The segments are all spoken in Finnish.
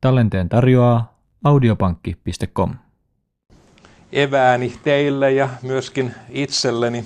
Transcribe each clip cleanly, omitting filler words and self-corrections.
Tallenteen tarjoaa audiopankki.com. Evääni teille ja myöskin itselleni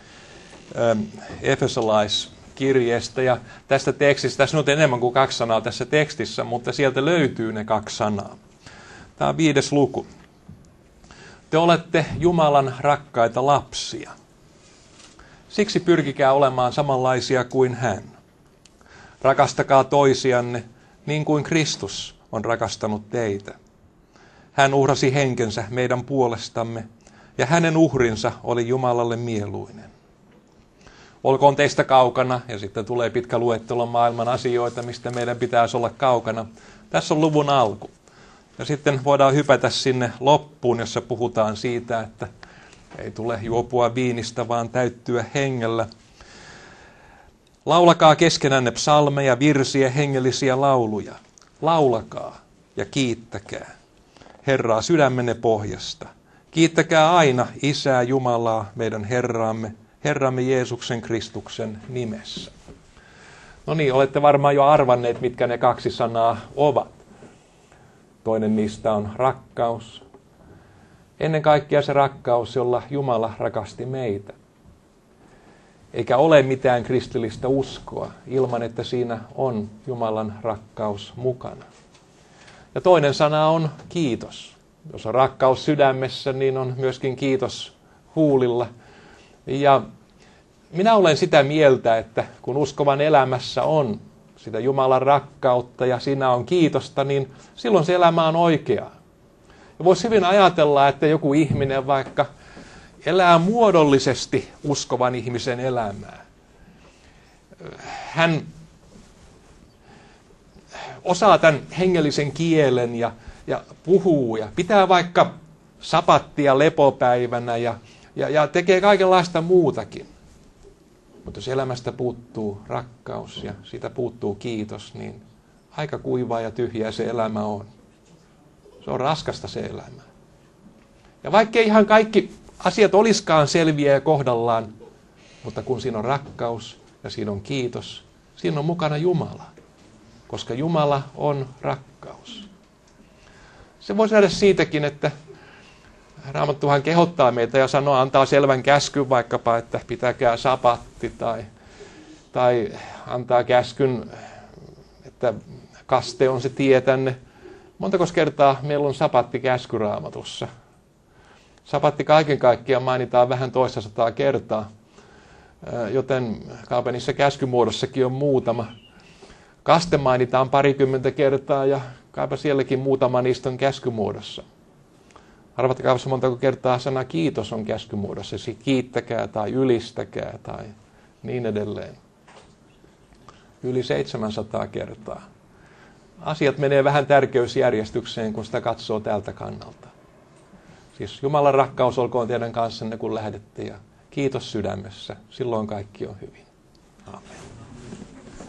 Efesolaiskirjeestä. Ja tästä tekstistä, tässä on enemmän kuin 2 sanaa tässä tekstissä, mutta sieltä löytyy ne 2 sanaa. Tämä on 5. luku. Te olette Jumalan rakkaita lapsia. Siksi pyrkikää olemaan samanlaisia kuin hän. Rakastakaa toisianne niin kuin Kristus on rakastanut teitä. Hän uhrasi henkensä meidän puolestamme, ja hänen uhrinsa oli Jumalalle mieluinen. Olkoon teistä kaukana, ja sitten tulee pitkä luettelo maailman asioita, mistä meidän pitäisi olla kaukana. Tässä on luvun alku. Ja sitten voidaan hypätä sinne loppuun, jossa puhutaan siitä, että ei tule juopua viinistä, vaan täyttyä hengellä. Laulakaa keskenänne psalmeja, virsiä, hengellisiä lauluja. Laulakaa ja kiittäkää Herraa sydämenne pohjasta. Kiittäkää aina Isää Jumalaa, meidän Herramme Jeesuksen Kristuksen nimessä. No niin, olette varmaan jo arvanneet, mitkä ne 2 sanaa ovat. Toinen niistä on rakkaus. Ennen kaikkea se rakkaus, jolla Jumala rakasti meitä. Eikä ole mitään kristillistä uskoa ilman, että siinä on Jumalan rakkaus mukana. Ja toinen sana on kiitos. Jos on rakkaus sydämessä, niin on myöskin kiitos huulilla. Ja minä olen sitä mieltä, että kun uskovan elämässä on sitä Jumalan rakkautta ja siinä on kiitosta, niin silloin se elämä on oikeaa. Ja voisi hyvin ajatella, että joku ihminen vaikka elää muodollisesti uskovan ihmisen elämää. Hän osaa tämän hengellisen kielen ja puhuu ja pitää vaikka sapattia lepopäivänä ja tekee kaikenlaista muutakin. Mutta jos elämästä puuttuu rakkaus ja siitä puuttuu kiitos, niin aika kuivaa ja tyhjää se elämä on. Se on raskasta se elämä. Ja vaikkei ihan kaikki asiat olisikaan selviä ja kohdallaan, mutta kun siinä on rakkaus ja siinä on kiitos, siinä on mukana Jumala. Koska Jumala on rakkaus. Se voisi nähdä siitäkin, että Raamattuhan kehottaa meitä ja sanoo, antaa selvän käskyn vaikkapa, että pitäkää sapatti tai antaa käskyn, että kaste on se tie tänne. Montako kertaa meillä on sapattikäsky Raamatussa? Sapatti kaiken kaikkiaan mainitaan vähän 200 kertaa, joten Kaapenissa käskymuodossakin on muutama. Kaste mainitaan 20 kertaa ja kaipa sielläkin muutama niistä on käskymuodossa. Arvatkaa montako kertaa sana kiitos on käskymuodossa, siis kiittäkää tai ylistäkää tai niin edelleen. Yli 700 kertaa. Asiat menee vähän tärkeysjärjestykseen, kun sitä katsoo tältä kannalta. Siis Jumalan rakkaus olkoon teidän kanssanne, kun lähdette, ja kiitos sydämessä. Silloin kaikki on hyvin. Amen.